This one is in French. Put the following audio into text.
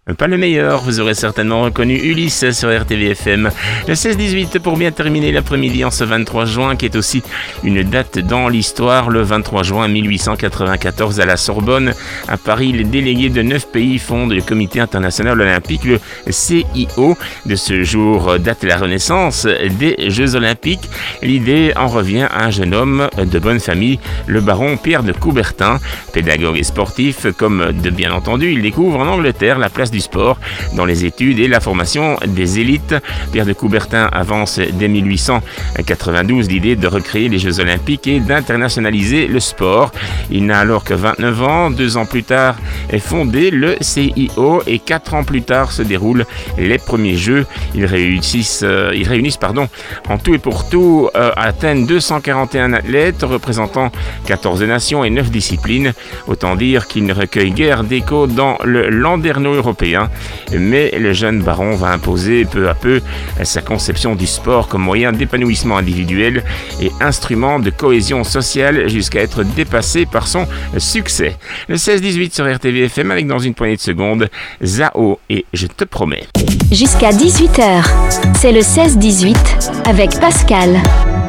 Pas le meilleur, vous aurez certainement reconnu Ulysse sur RTVFM. Le 16-18 pour bien terminer l'après-midi en ce 23 juin qui est aussi une date dans l'histoire. Le 23 juin 1894 à la Sorbonne, à Paris, les délégués de 9 pays fondent le Comité international olympique, le CIO. De ce jour date la renaissance des Jeux olympiques. L'idée en revient à un jeune homme de bonne famille, le baron Pierre de Coubertin. Pédagogue et sportif, comme de bien entendu, il découvre en Angleterre la place du sport dans les études et la formation des élites. Pierre de Coubertin avance dès 1892 l'idée de recréer les Jeux olympiques et d'internationaliser le sport. Il n'a alors que 29 ans. 2 ans plus tard est fondé le CIO et 4 ans plus tard se déroulent les premiers Jeux. Ils réunissent en tout et pour tout à Athènes 241 athlètes représentant 14 nations et 9 disciplines. Autant dire qu'il ne recueille guère d'écho dans le landerneau européen. Mais le jeune baron va imposer peu à peu sa conception du sport comme moyen d'épanouissement individuel et instrument de cohésion sociale jusqu'à être dépassé par son succès. Le 16-18 sur RTVFM avec dans une poignée de secondes Zao et Je te promets. Jusqu'à 18h, c'est le 16-18 avec Pascal.